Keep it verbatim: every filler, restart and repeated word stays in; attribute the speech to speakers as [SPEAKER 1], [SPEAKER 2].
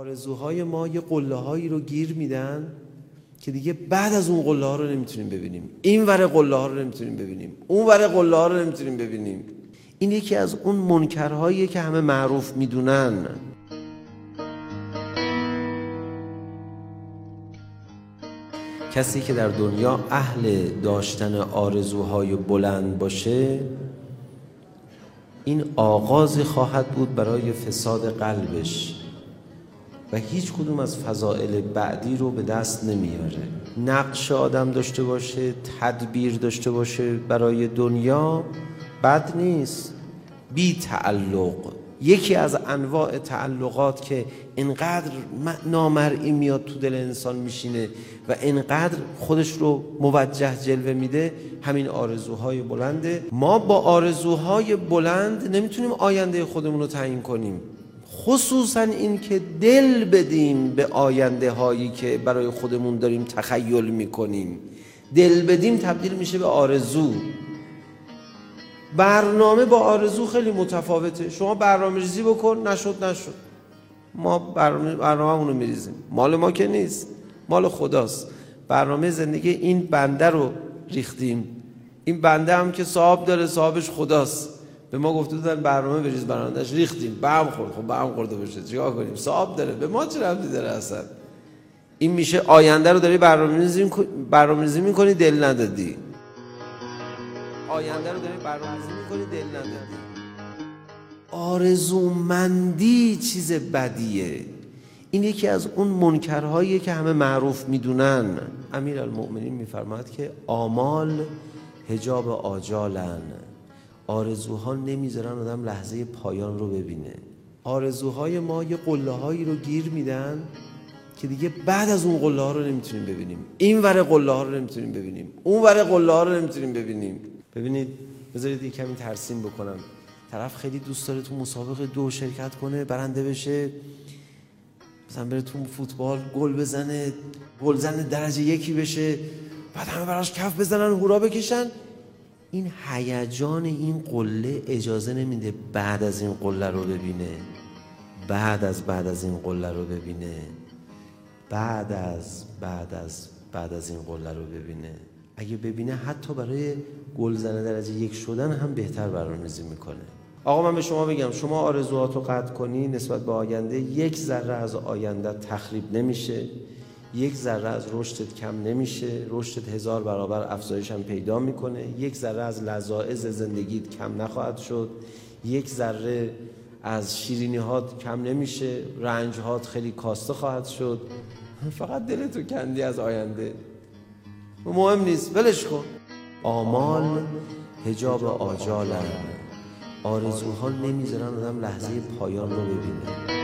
[SPEAKER 1] آرزوهای ما یه قله هایی رو گیر میدن که دیگه بعد از اون قله ها رو نمیتونیم ببینیم، این ور قله ها رو نمیتونیم ببینیم، اون ور قله ها رو نمیتونیم ببینیم. این یکی از اون منکرهاییه که همه معروف میدونن. کسی که در دنیا اهل داشتن آرزوهای بلند باشه، این آغازی خواهد بود برای فساد قلبش و هیچ کدوم از فضائل بعدی رو به دست نمیاره. نقش آدم داشته باشه، تدبیر داشته باشه برای دنیا بد نیست. بی تعلق، یکی از انواع تعلقات که اینقدر نامرئی میاد تو دل انسان میشینه و اینقدر خودش رو موجه جلوه میده، همین آرزوهای بلنده. ما با آرزوهای بلند نمیتونیم آینده خودمون رو تعیین کنیم، خصوصا این که دل بدیم به آینده هایی که برای خودمون داریم تخیل میکنیم. دل بدیم تبدیل میشه به آرزو. برنامه با آرزو خیلی متفاوته. شما برنامه ریزی بکن، نشد نشد، ما برنامه برنامه رو میریزیم، مال ما که نیست، مال خداست. برنامه زندگی این بنده رو ریختیم. این بنده هم که صاحب داره، صاحبش خداست. به ما گفته بودن برنامه بریز، برنامه‌اش ریختیم، به هم خورد. خب به هم خورده باشه چیکار کنیم؟ صاحب داره، به ما چه ربطی داره اصلا؟ این میشه آینده رو داری برنامه‌ریزی برنامه‌ریزی می‌کنی، دل ندادی. آینده رو داری برنامه‌ریزی می‌کنی، دل ندادی. آرزومندی چیز بدیه. این یکی از اون منکرهاییه که همه معروف میدونن. امیرالمؤمنین میفرماید که آمال حجاب آجالن. آرزوها نمیذارن آدم لحظه پایان رو ببینه. آرزوهای ما یه قله هایی رو گیر میدن که دیگه بعد از اون قله ها رو نمیتونیم ببینیم، این ور قله ها رو نمیتونیم ببینیم، اون ور قله ها رو نمیتونیم ببینیم. ببینید، بذارید یک کمی ترسیم بکنم. طرف خیلی دوست داره تو مسابقه دو شرکت کنه، برنده بشه، مثلا بره تو فوتبال گل بزنه، گلزن درجه یکی بشه، بعد همه براش کف بزنن، هورا بکشن. این هیجان این قله اجازه نمیده بعد از این قله رو ببینه، بعد از بعد از این قله رو ببینه، بعد از بعد از بعد از این قله رو ببینه. اگه ببینه حتی برای گلزن درجه یک شدن هم بهتر برنامه‌ریزی میکنه. آقا من به شما بگم، شما آرزوهاتو قطع کنی نسبت به آینده، یک ذره از آینده تخریب نمیشه، یک ذره از رشدت کم نمیشه، رشدت هزار برابر افزایش هم پیدا میکنه، یک ذره از لذاذ زندگیت کم نخواهد شد، یک ذره از شیرینی‌هات کم نمیشه، رنج‌هات خیلی کاسته خواهد شد. فقط دلتو کندی از آینده، مهم نیست، ولش کن. آمال حجاب آجالن. آرزوها نمیذارن آدم لحظه پایان رو ببینه.